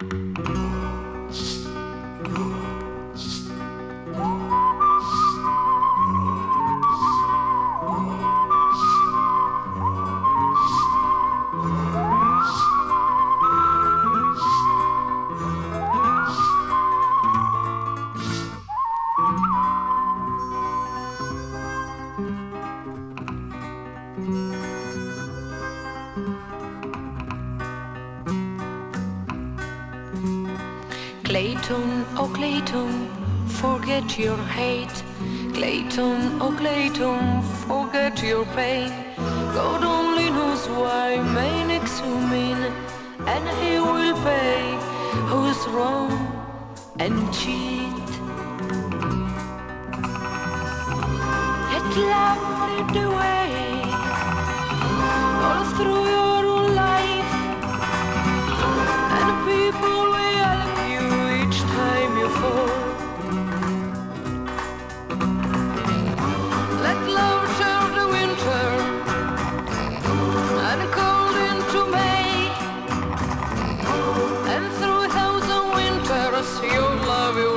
Clayton, oh Clayton, forget your hate. Clayton, oh Clayton, forget your pain. God only knows why maniacs who mean, and he will pay who's wrong and cheat. Let love lead the way all through your own life, and people will help you each time you fall. Let love share the winter and cold into May, and through 1,000 winters your love will